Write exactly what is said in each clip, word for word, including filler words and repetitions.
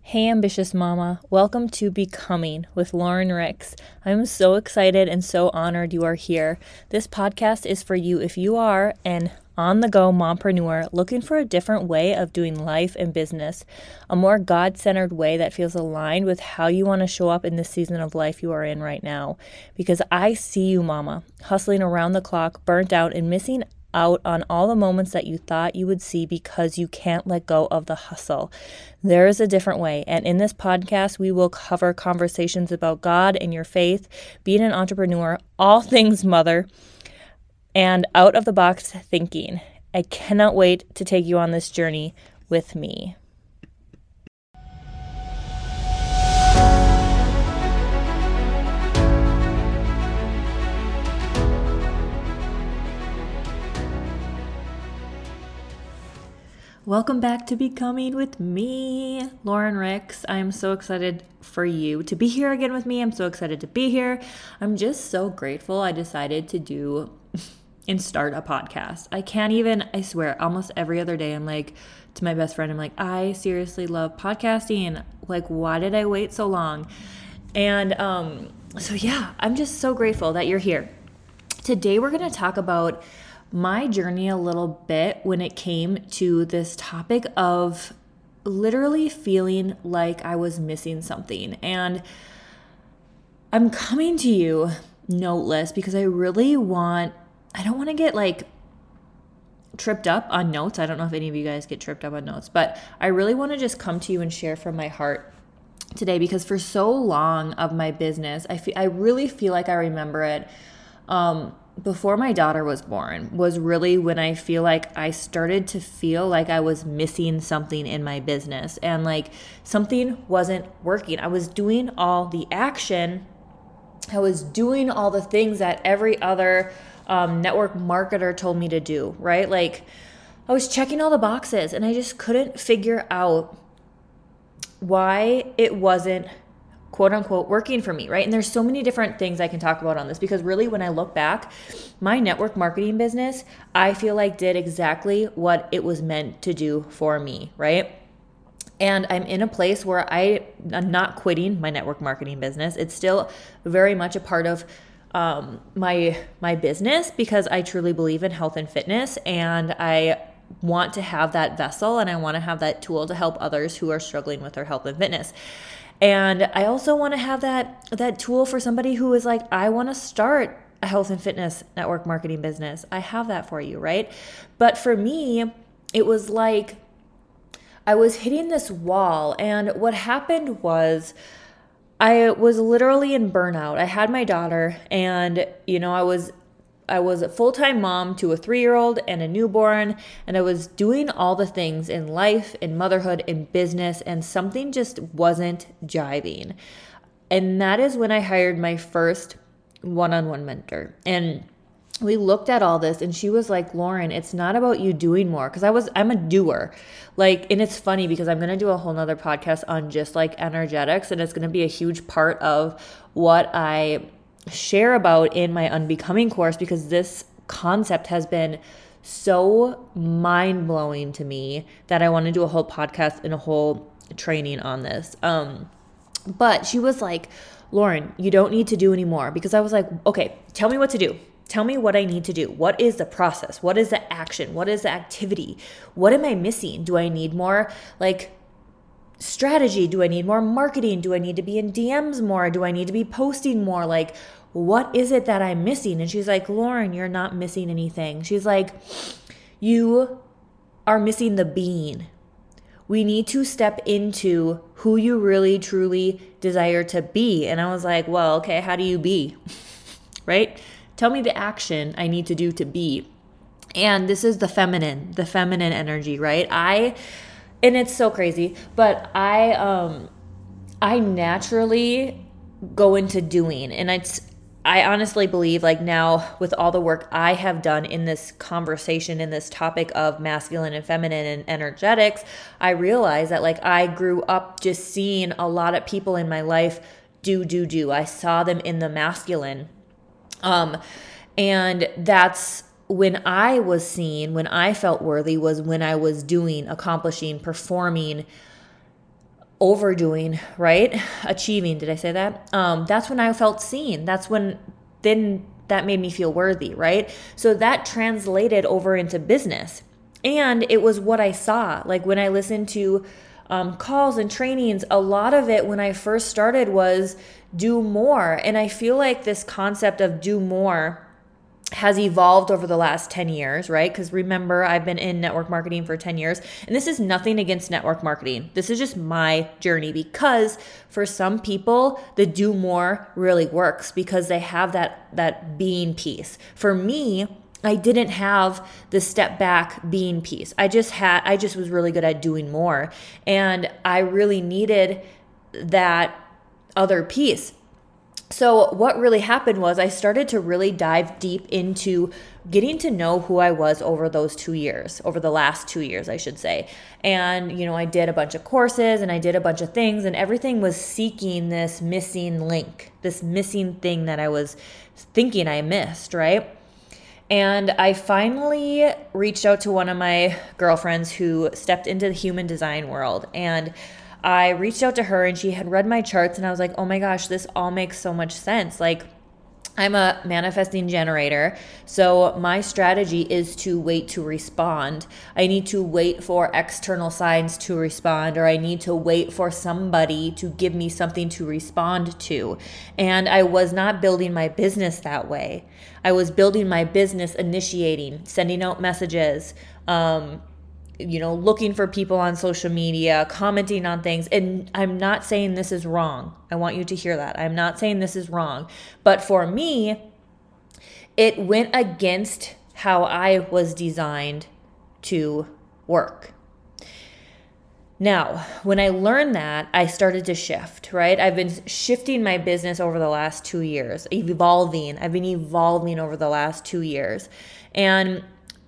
Hey, ambitious mama. Welcome to Becoming with Lauren Ricks. I'm so excited and so honored you are here. This podcast is for you if you are an on-the-go mompreneur looking for a different way of doing life and business, a more God-centered way that feels aligned with how you want to show up in this season of life you are in right now. Because I see you, mama, hustling around the clock, burnt out and missing out on all the moments that you thought you would see because you can't let go of the hustle. There is a different way, and in this podcast, we will cover conversations about God and your faith, being an entrepreneur, all things mother, and out-of-the-box thinking. I cannot wait to take you on this journey with me. Welcome back to Becoming with me, Lauren Ricks. I am so excited for you to be here again with me. I'm so excited to be here. I'm just so grateful I decided to do and start a podcast. I can't even, I swear, almost every other day I'm like, to my best friend, I'm like, I seriously love podcasting. Like, why did I wait so long? And um, so yeah, I'm just so grateful that you're here. Today we're going to talk about my journey a little bit when it came to this topic of literally feeling like I was missing something. And I'm coming to you noteless because I really want, I don't want to get like tripped up on notes. I don't know if any of you guys get tripped up on notes, but I really want to just come to you and share from my heart today because for so long of my business, I feel, I really feel like I remember it. Um, before my daughter was born was really when I feel like I started to feel like I was missing something in my business and like something wasn't working. I was doing all the action. I was doing all the things that every other um, network marketer told me to do, right? Like I was checking all the boxes and I just couldn't figure out why it wasn't quote unquote working for me, right? And there's so many different things I can talk about on this because really when I look back, my network marketing business, I feel like did exactly what it was meant to do for me, right? And I'm in a place where I, I'm not quitting my network marketing business. It's still very much a part of um, my my business because I truly believe in health and fitness and I want to have that vessel and I want to have that tool to help others who are struggling with their health and fitness. And I also want to have that that tool for somebody who is like, I want to start a health and fitness network marketing business. I have that for you, right? But for me, it was like I was hitting this wall. And what happened was I was literally in burnout. I had my daughter and, you know, I was I was a full-time mom to a three-year-old and a newborn, and I was doing all the things in life, in motherhood, in business, and something just wasn't jiving. And that is when I hired my first one-on-one mentor. And we looked at all this and she was like, Lauren, it's not about you doing more. Cause I was, I'm a doer. Like, and it's funny because I'm going to do a whole nother podcast on just like energetics. And it's going to be a huge part of what I share about in my Unbecoming course because this concept has been so mind-blowing to me that I want to do a whole podcast and a whole training on this. Um, but she was like, Lauren, you don't need to do anymore because I was like, okay, tell me what to do. Tell me what I need to do. What is the process? What is the action? What is the activity? What am I missing? Do I need more like strategy? Do I need more marketing? Do I need to be in D Ms more? Do I need to be posting more? Like, what is it that I'm missing? And she's like, Lauren, you're not missing anything. She's like, you are missing the being. We need to step into who you really, truly desire to be. And I was like, well, okay, how do you be? Right? Tell me the action I need to do to be. And this is the feminine, the feminine energy, right? I, and it's so crazy, but I, um, I naturally go into doing, and it's, I honestly believe like now with all the work I have done in this conversation, in this topic of masculine and feminine and energetics, I realize that like I grew up just seeing a lot of people in my life do, do, do. I saw them in the masculine. Um, and that's when I was seen, when I felt worthy was when I was doing, accomplishing, performing, overdoing, right? Achieving, did I say that? Um, that's when I felt seen. That's when then that made me feel worthy, right? So that translated over into business. And it was what I saw. Like when I listened to um, calls and trainings, a lot of it when I first started was do more. And I feel like this concept of do more has evolved over the last ten years, right? Because remember, I've been in network marketing for ten years, and this is nothing against network marketing. This is just my journey, because for some people, the do more really works because they have that, that being piece. For me, I didn't have the step back being piece. I just had, I just was really good at doing more. And I really needed that other piece. So what really happened was I started to really dive deep into getting to know who I was over those two years, over the last two years, I should say. And, you know, I did a bunch of courses and I did a bunch of things, and everything was seeking this missing link, this missing thing that I was thinking I missed, right? And I finally reached out to one of my girlfriends who stepped into the human design world, and I reached out to her and she had read my charts, and I was like, oh my gosh, this all makes so much sense. Like, I'm a manifesting generator, so my strategy is to wait to respond. I need to wait for external signs to respond, or I need to wait for somebody to give me something to respond to. And I was not building my business that way. I was building my business initiating, sending out messages, um, you know, looking for people on social media, commenting on things. And I'm not saying this is wrong. I want you to hear that. I'm not saying this is wrong. But for me, it went against how I was designed to work. Now, when I learned that, I started to shift, right? I've been shifting my business over the last two years, evolving. I've been evolving over the last two years. And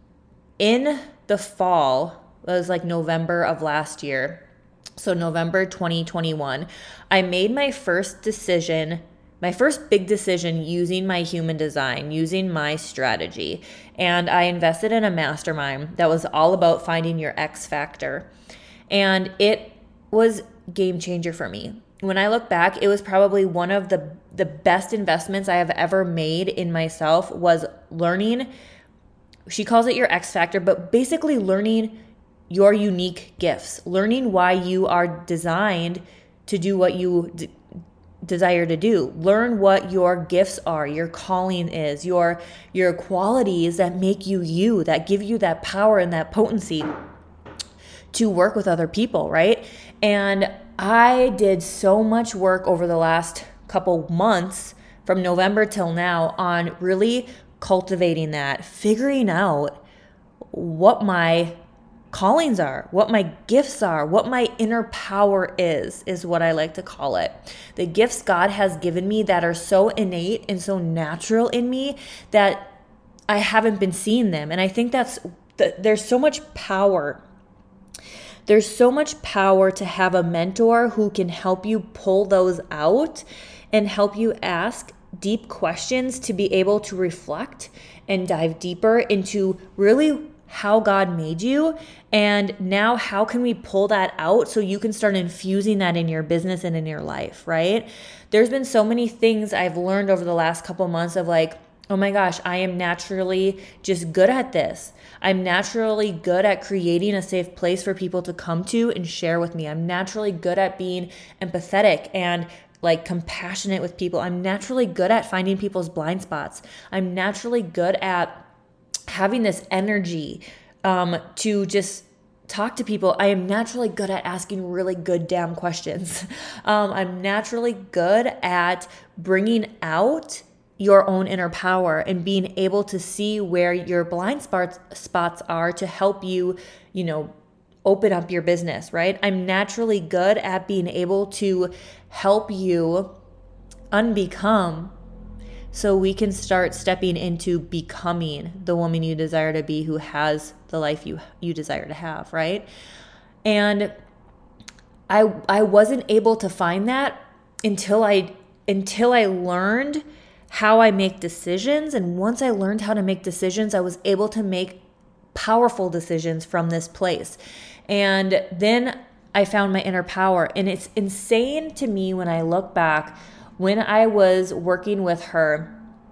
in the fall, it was like November of last year, so November twenty twenty-one, I made my first decision, my first big decision using my human design, using my strategy. And I invested in a mastermind that was all about finding your X factor. And it was game changer for me. When I look back, it was probably one of the, the best investments I have ever made in myself, was learning. She calls it your X factor, but basically learning your unique gifts, learning why you are designed to do what you d- desire to do. Learn what your gifts are, your calling is, your, your qualities that make you you, that give you that power and that potency to work with other people, right? And I did so much work over the last couple months from November till now on really cultivating that, figuring out what my callings are, what my gifts are, what my inner power is, is what I like to call it. The gifts God has given me that are so innate and so natural in me that I haven't been seeing them. And I think that's, there's so much power. There's so much power to have a mentor who can help you pull those out and help you ask deep questions to be able to reflect and dive deeper into really how God made you. And now how can we pull that out so you can start infusing that in your business and in your life, right? There's been so many things I've learned over the last couple months of like, oh my gosh, I am naturally just good at this. I'm naturally good at creating a safe place for people to come to and share with me. I'm naturally good at being empathetic and like compassionate with people. I'm naturally good at finding people's blind spots. I'm naturally good at having this energy um, to just talk to people. I am naturally good at asking really good damn questions. Um, I'm naturally good at bringing out your own inner power and being able to see where your blind spots spots are to help you, you know, open up your business, right? I'm naturally good at being able to help you unbecome so we can start stepping into becoming the woman you desire to be, who has the life you you desire to have, right? And I I wasn't able to find that until I until I learned how I make decisions. And once I learned how to make decisions, I was able to make powerful decisions from this place. And then I found my inner power. And it's insane to me when I look back, when I was working with her,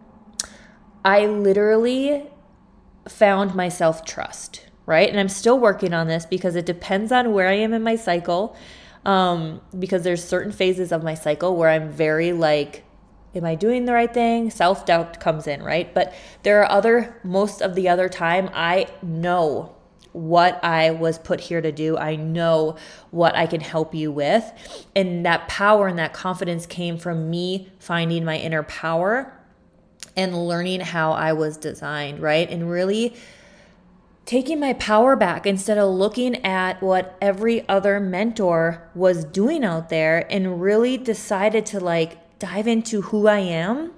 I literally found my self-trust, right? And I'm still working on this because it depends on where I am in my cycle. Um, because there's certain phases of my cycle where I'm very like, am I doing the right thing? Self-doubt comes in, right? But there are other, most of the other time, I know what I was put here to do. I know what I can help you with. And that power and that confidence came from me finding my inner power and learning how I was designed, right? And really taking my power back instead of looking at what every other mentor was doing out there, and really decided to like dive into who I am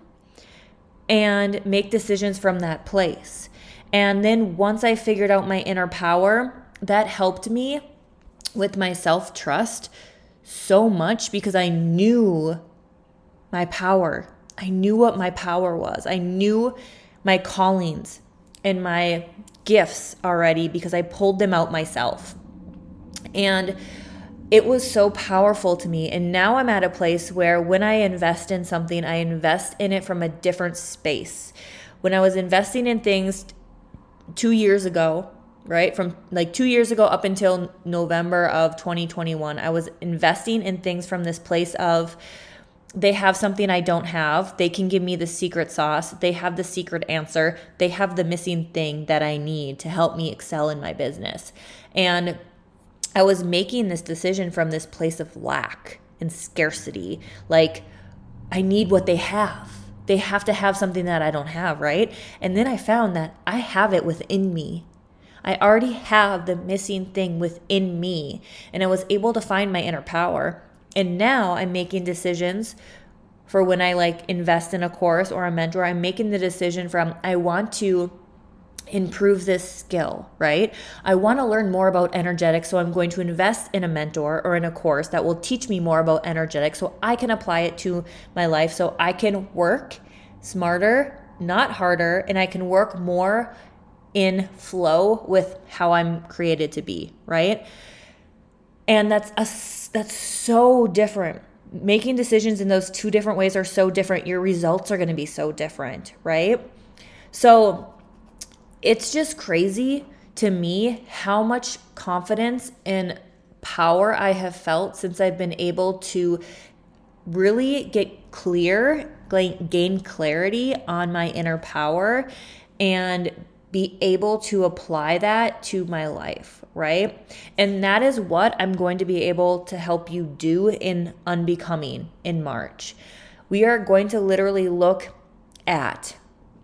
and make decisions from that place. And then once I figured out my inner power, that helped me with my self-trust so much because I knew my power. I knew what my power was. I knew my callings and my gifts already because I pulled them out myself. And it was so powerful to me. And now I'm at a place where when I invest in something, I invest in it from a different space. When I was investing in things two years ago, right? From like two years ago up until November of twenty twenty-one, I was investing in things from this place of, they have something I don't have. They can give me the secret sauce. They have the secret answer. They have the missing thing that I need to help me excel in my business. And I was making this decision from this place of lack and scarcity. Like, I need what they have. They have to have something that I don't have, right? And then I found that I have it within me. I already have the missing thing within me. And I was able to find my inner power. And now I'm making decisions for when I like invest in a course or a mentor. I'm making the decision from, I want to improve this skill, right? I want to learn more about energetics. So I'm going to invest in a mentor or in a course that will teach me more about energetics so I can apply it to my life, so I can work smarter, not harder, and I can work more in flow with how I'm created to be, right? And that's a, that's so different. Making decisions in those two different ways are so different. Your results are going to be so different, right? So it's just crazy to me how much confidence and power I have felt since I've been able to really get clear, gain clarity on my inner power and be able to apply that to my life, right? And that is what I'm going to be able to help you do in Unbecoming in March. We are going to literally look at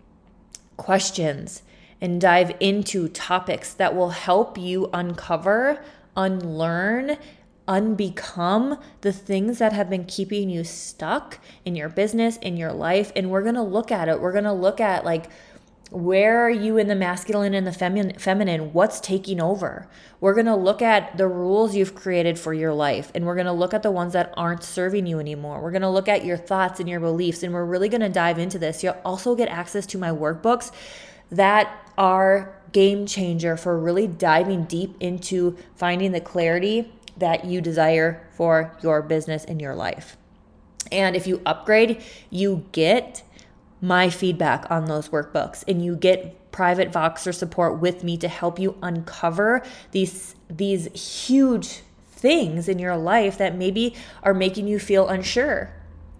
questions and dive into topics that will help you uncover, unlearn, unbecome the things that have been keeping you stuck in your business, in your life. And we're going to look at it. We're going to look at like, where are you in the masculine and the femin- feminine? What's taking over? We're going to look at the rules you've created for your life, and we're going to look at the ones that aren't serving you anymore. We're going to look at your thoughts and your beliefs, and we're really going to dive into this. You'll also get access to my workbooks that are game changer for really diving deep into finding the clarity that you desire for your business and your life. And if you upgrade, you get my feedback on those workbooks, and you get private Voxer support with me to help you uncover these these huge things in your life that maybe are making you feel unsure.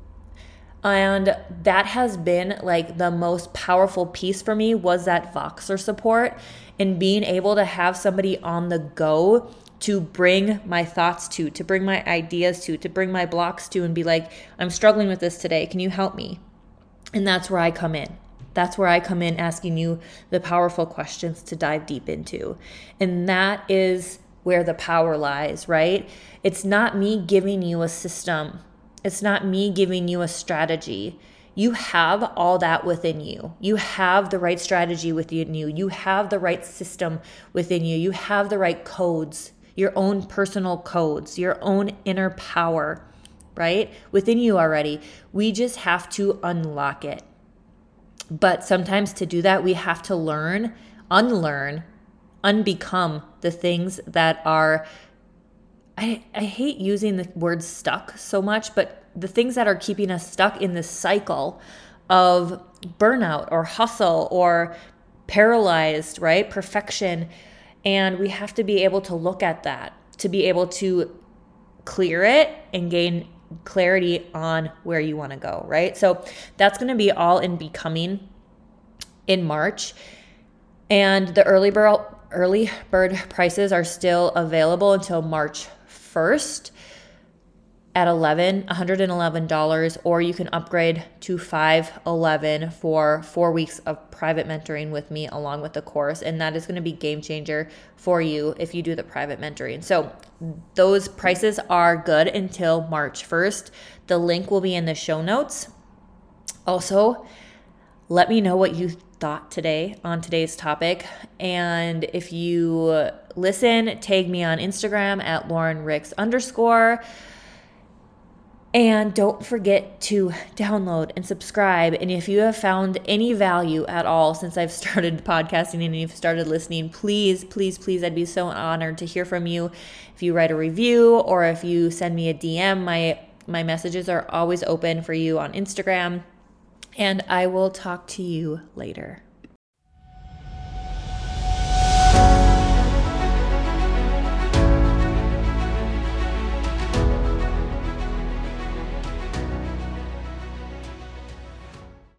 And that has been like the most powerful piece for me, was that Voxer support and being able to have somebody on the go to bring my thoughts to, to bring my ideas to, to bring my blocks to, and be like, I'm struggling with this today. Can you help me? And that's where I come in. That's where I come in, asking you the powerful questions to dive deep into. And that is where the power lies, right? It's not me giving you a system. It's not me giving you a strategy. You have all that within you. You have the right strategy within you. You have the right system within you. You have the right codes, your own personal codes, your own inner power, right? Within you already. We just have to unlock it. But sometimes to do that, we have to learn, unlearn, unbecome the things that are I, I hate using the word stuck so much, but the things that are keeping us stuck in this cycle of burnout or hustle or paralyzed, right? Perfection. And we have to be able to look at that to be able to clear it and gain clarity on where you want to go, right? So that's going to be all in Becoming in March. And the early bird, early bird prices are still available until March first at eleven, one hundred eleven dollars, or you can upgrade to five eleven for four weeks of private mentoring with me along with the course. And that is going to be game changer for you if you do the private mentoring. So those prices are good until March first. The link will be in the show notes. Also, let me know what you thought today on today's topic. And if you listen, tag me on Instagram at Lauren Ricks underscore. And don't forget to download and subscribe. And if you have found any value at all since I've started podcasting and you've started listening, please, please, please, I'd be so honored to hear from you. If you write a review or if you send me a D M, my, my messages are always open for you on Instagram. And I will talk to you later.